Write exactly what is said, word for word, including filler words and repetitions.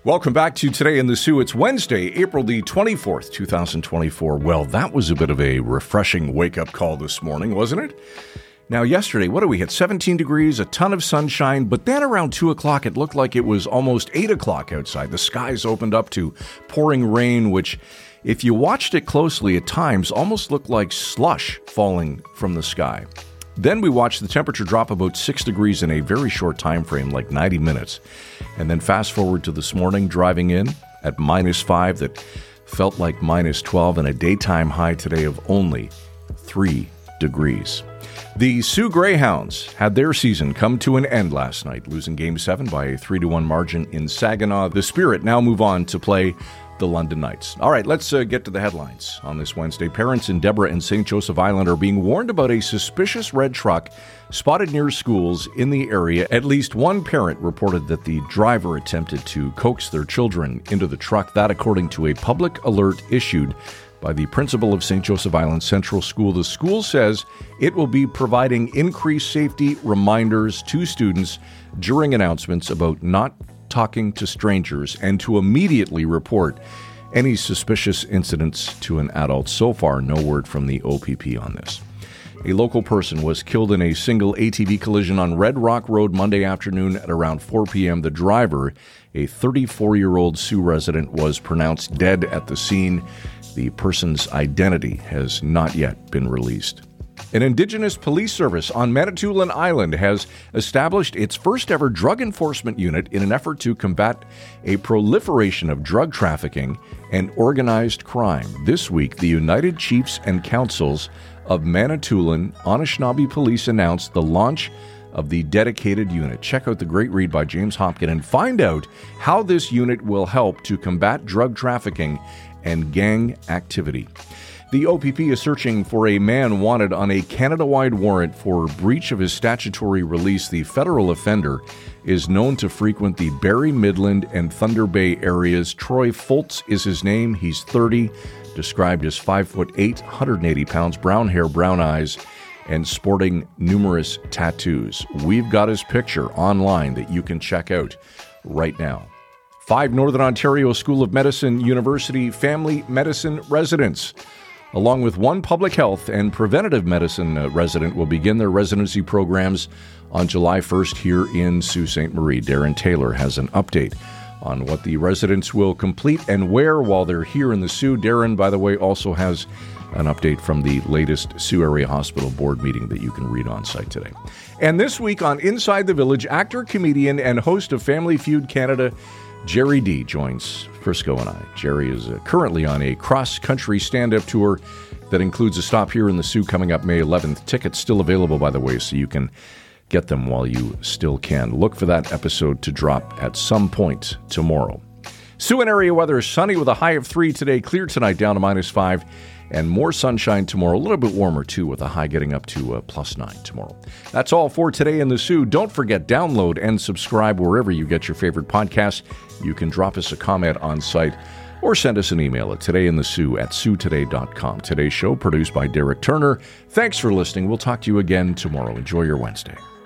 Welcome back to Today in the Sioux. It's Wednesday, April the twenty-fourth, twenty twenty-four. Well, that was a bit of a refreshing wake-up call this morning, wasn't it? Now, yesterday, what did we hit? seventeen degrees, a ton of sunshine, but then around two o'clock, it looked like it was almost eight o'clock outside. The skies opened up to pouring rain, which, if you watched it closely at times, almost looked like slush falling from the sky. Then we watched the temperature drop about six degrees in a very short time frame, like ninety minutes. And then fast forward to this morning, driving in at minus five, that felt like minus twelve, and a daytime high today of only three degrees. The Sioux Greyhounds had their season come to an end last night, losing Game seven by a three to one margin in Saginaw. The Spirit now move on to play the London Knights. All right, let's uh, get to the headlines on this Wednesday. Parents in Deborah and Saint Joseph Island are being warned about a suspicious red truck spotted near schools in the area. At least one parent reported that the driver attempted to coax their children into the truck. That, according to a public alert issued by the principal of Saint Joseph Island Central School. The school says it will be providing increased safety reminders to students during announcements about not talking to strangers and to immediately report any suspicious incidents to an adult. So far, no word from the O P P on this. A local person was killed in a single A T V collision on Red Rock Road Monday afternoon at around four p.m. The driver, a thirty-four-year-old Sioux resident, was pronounced dead at the scene. The person's identity has not yet been released. An Indigenous police service on Manitoulin Island has established its first ever drug enforcement unit in an effort to combat a proliferation of drug trafficking and organized crime. This week, the United Chiefs and Councils of Manitoulin Anishinaabe Police announced the launch of the dedicated unit. Check out the great read by James Hopkin and find out how this unit will help to combat drug trafficking and gang activity. The O P P is searching for a man wanted on a Canada-wide warrant for breach of his statutory release. The federal offender is known to frequent the Barrie Midland and Thunder Bay areas. Troy Fultz is his name. He's thirty, described as five foot eight, one hundred eighty pounds, brown hair, brown eyes, and sporting numerous tattoos. We've got his picture online that you can check out right now. Five Northern Ontario School of Medicine University family medicine residents, along with one public health and preventative medicine uh, resident, will begin their residency programs on July first here in Sault Ste. Marie. Darren Taylor has an update on what the residents will complete and where while they're here in the Sioux. Darren, by the way, also has an update from the latest Sioux Area Hospital board meeting that you can read on site today. And this week on Inside the Village, actor, comedian, and host of Family Feud Canada, Jerry D joins Frisco and I. Jerry is uh, currently on a cross-country stand-up tour that includes a stop here in the Sioux coming up May eleventh. Tickets still available, by the way, so you can get them while you still can. Look for that episode to drop at some point tomorrow. Sioux and area weather, sunny with a high of three today, clear tonight down to minus five, and more sunshine tomorrow. A little bit warmer, too, with a high getting up to uh, plus nine tomorrow. That's all for Today in the Sioux. Don't forget, download and subscribe wherever you get your favorite podcasts. You can drop us a comment on site or send us an email at todayinthesioux at sioux today dot com. Today's show produced by Derek Turner. Thanks for listening. We'll talk to you again tomorrow. Enjoy your Wednesday.